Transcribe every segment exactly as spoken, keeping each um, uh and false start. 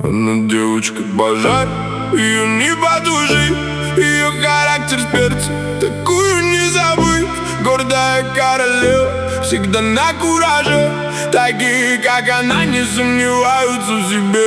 Она девочка пожар, ее не потушить. Ее характер с перцем, такую не забыть. Гордая королева, всегда на кураже. Такие, как она, не сомневаются в себе.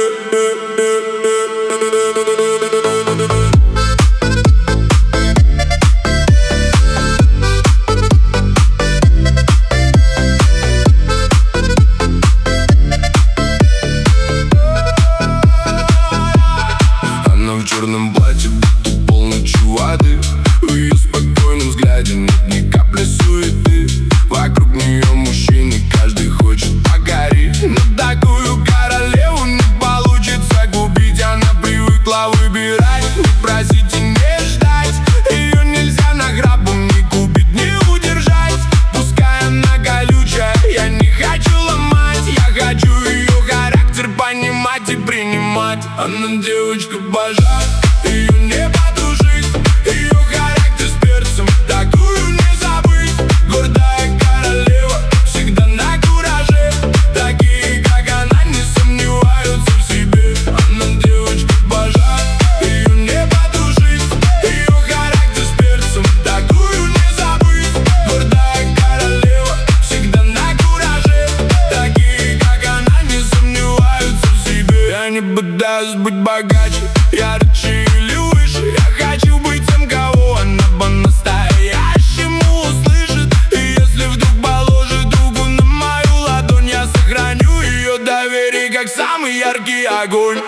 Она в черном платье, будто полночью воды. В ее спокойном взгляде нет ни капли суеты. Вокруг нее мужчины, каждый хочет покорить. Но такую королеву не получится купить. Она привыкла выбирать, не просить и не ждать. Ее нельзя награбом ни купить, ни удержать. Пускай она колючая, я не хочу ломать. Я хочу ее характер понимать и принимать. Она девочка пожар, ее не потушить. Ее характер с перцем, такую не забыть. Гордая королева, всегда на кураже. Такие, как она, не сомневаются в себе. Она девочка пожар, ее не потушить. Ее характер с перцем, такую не забыть. Гордая королева, всегда на кураже. Такие, как она, не сомневаются в себе. Я не пытаюсь быть богаче, ярче или выше. Я хочу быть тем, кого она по-настоящему услышит. И если вдруг положит руку на мою ладонь, я сохраню ее доверие, как самый яркий огонь.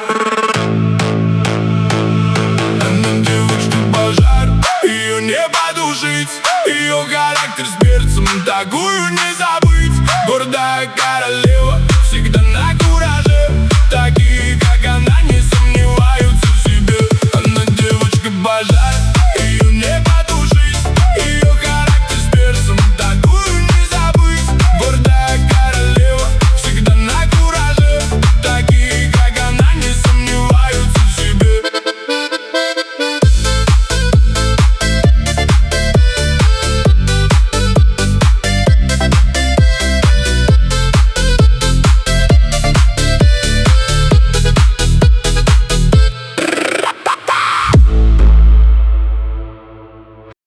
Она девочка пожар, ее не потушить. Ее характер с перцем, такую не забыть.